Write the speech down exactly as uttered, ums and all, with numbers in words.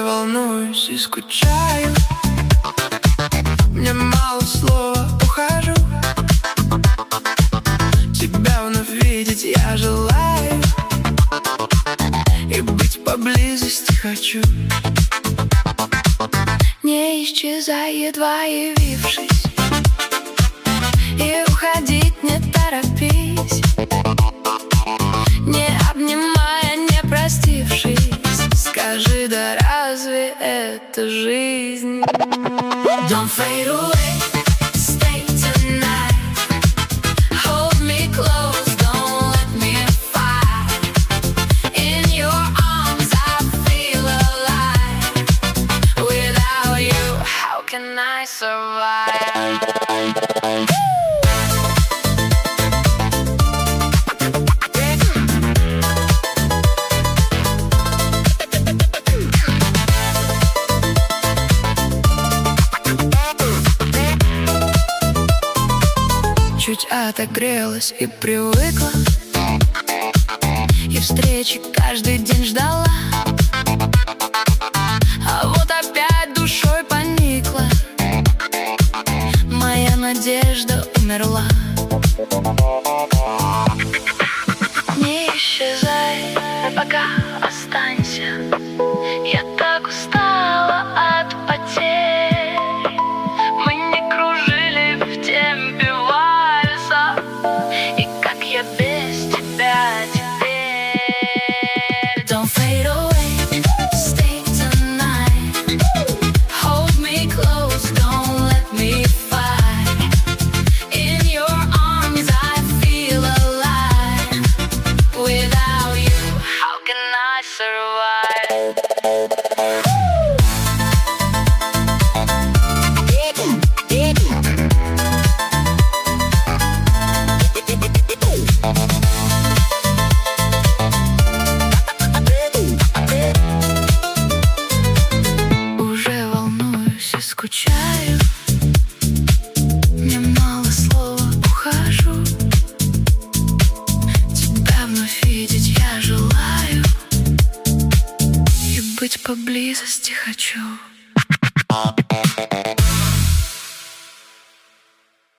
волнуюсь и скучаю. Мне мало слова, ухожу. Тебя вновь видеть я желаю, и быть поблизости хочу. Не исчезай, едва явившись, и уходить не торопись, не обнимая, не простившись. Скажи, да разве это жизнь? Don't fade away, stay tonight. Hold me close, don't let me fight. In your arms I feel alive. Without you, how can I survive? Чуть отогрелась и привыкла, и встречи каждый день ждала. А вот опять душой поникла, моя надежда умерла. Не исчезай, пока останься. Я так устала от потерь. Мы не кружили в темпе вальса, и как я без тебя теперь? Don't fade away, stay tonight. Hold me close, don't let me fight. In your arms I feel alive. Without you, how can I survive? Уже волнуюсь и скучаю. Мне мало слова, ухожу. Тебя вновь видеть я желаю, и быть поблизости хочу.